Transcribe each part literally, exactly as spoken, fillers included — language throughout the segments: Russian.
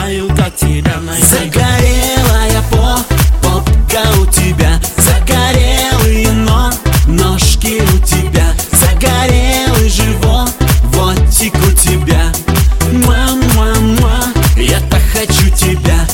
знаю, как тебя найти. Загорелая попка у тебя, загорелые но ножки у тебя, загорелый животик у тебя. Муа-муа-муа, я так хочу тебя.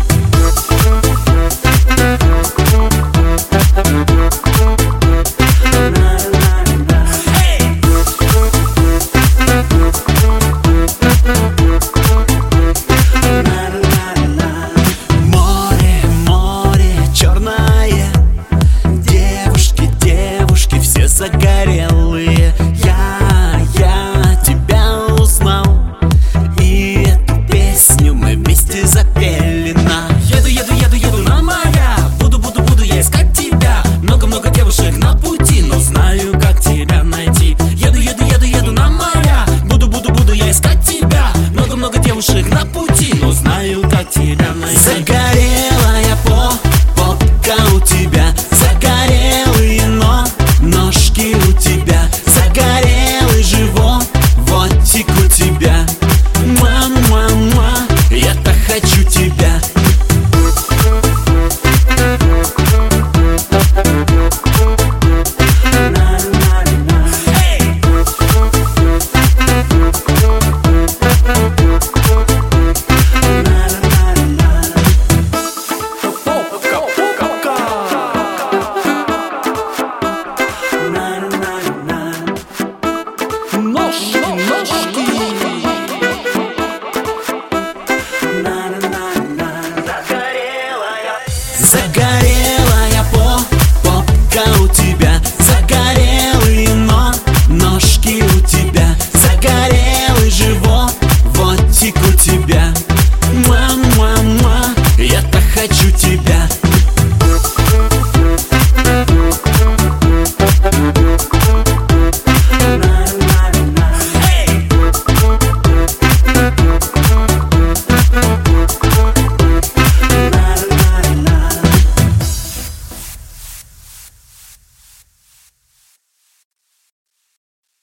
Загорелые, я, я тебя узнал, и эту песню мы вместе запели на. Еду, еду, еду, еду на моря, буду, буду, буду я искать тебя. Много-много девушек на пути, но знаю, как тебя найти. Еду, еду, еду, еду на моря, буду, буду, буду я искать тебя. Много-много девушек на пути, но знаю, как тебя найти.